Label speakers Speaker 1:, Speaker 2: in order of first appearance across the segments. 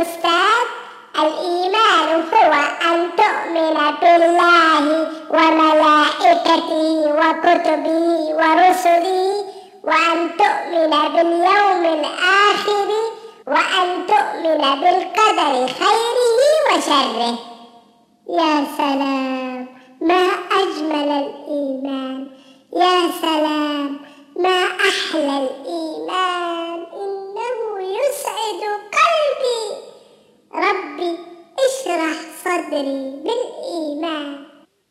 Speaker 1: الأستاذ: الإيمان هو أن تؤمن بالله وملائكته وكتبه ورسله، وأن تؤمن باليوم الآخر، وأن تؤمن بالقدر خيره وشره. يا سلام، ما أجمل الإيمان! يا سلام، ما أحلى الإيمان! إنه يسعد قلبي. ربي اشرح صدري بالإيمان.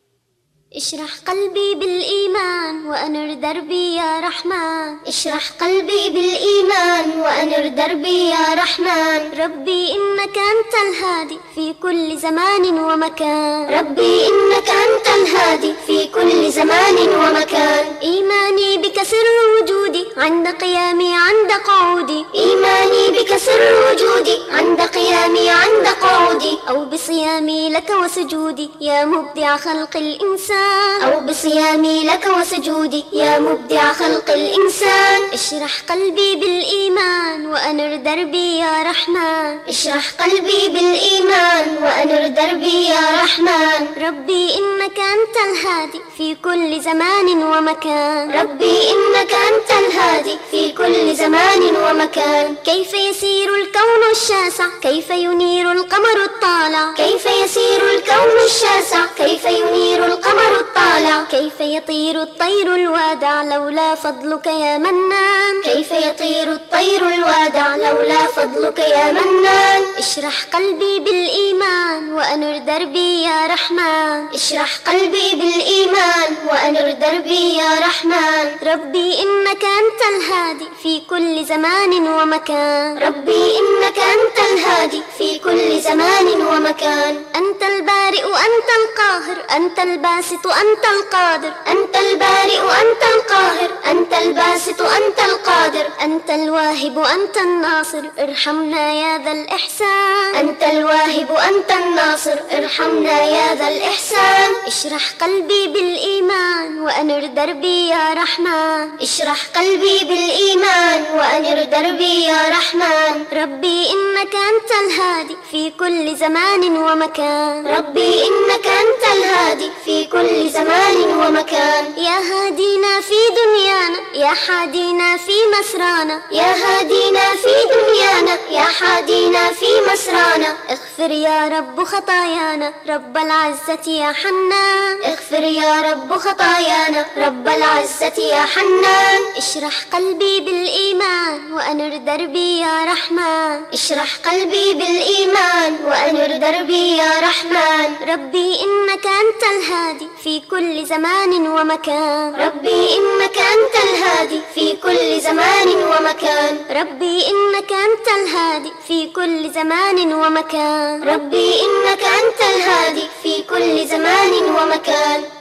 Speaker 2: اشرح قلبي بالإيمان وأنر دربي يا رحمن. اشرح قلبي بالإيمان وأنر دربي يا رحمن. ربي إنك أنت الهادي في كل زمان ومكان. ربي إنك أنت الهادي في كل زمان ومكان. إيماني بك سر وجودي عند قيامي عند قعودي. إيماني بك سر وجودي عند قيامي عند قعودي. أو بصيامي لك وسجودي يا مبدع خلق الإنسان. أو بصيامي لك وسجودي يا مبدع خلق الإنسان. اشرح قلبي بالإيمان وأنر دربي يا رحمن. اشرح قلبي بالإيمان وأنر دربي يا رحمن. ربي إنك أنت الهادي في كل زمان ومكان. ربي إنك أنت الهادي في كل زمان ومكان. كيف يسير الكون الشاسع كيف ينير القمر الطالع. كيف يسير الكون الشاسع كيف ينير القمر الطالع. كيف يطير الطير الوادع لولا فضلك يا منان. كيف يطير الطير الوادع لولا فضلك يا منان. اشرح قلبي بالإيمان وأنر دربي يا رحمن. اشرح قلبي بالإيمان وأنر دربي يا رحمن. ربي إنك أنت الهادي في كل زمان ومكان. ربي إنك أنت الهادي في كل زمان ومكان. أنت البارئ أنت القاهر أنت الباسط أنت القادر. أنت البارئ أنت القاهر أنت الباسط أنت القادر. أنت الواهب أنت الناصر ارحمنا يا ذا الإحسان. أنت الواهب أنت الناصر ارحمنا يا ذا الإحسان. اشرح قلبي بالإيمان وأنر دربي يا رحمن. اشرح قلبي بالإيمان وأنر دربي يا رحمن. ربي إنك أنت الهادي في كل زمان ومكان. ربي إنك أنت الهادي في كل زمان ومكان. يا هادينا في دنيانا يا حادينا في مسرانا. يا هادينا في دنيانا يا حادينا في مسرانا. اغفر يا رب خطايانا رب العزة يا حنان. اغفر يا رب خطايانا رب العزة يا حنان. اشرح قلبي بالإيمان وأنر دربي يا رحمن. اشرح قلبي بالإيمان وأنر دربي يا رحمن. ربي إنك أنت الهادي في كل زمان ومكان. ربي إنك أنت الهادي في كل زمان ومكان. ربي إنك أنت الهادي في كل زمان ومكان. ربي إنك أنت الهادي في كل زمان ومكان.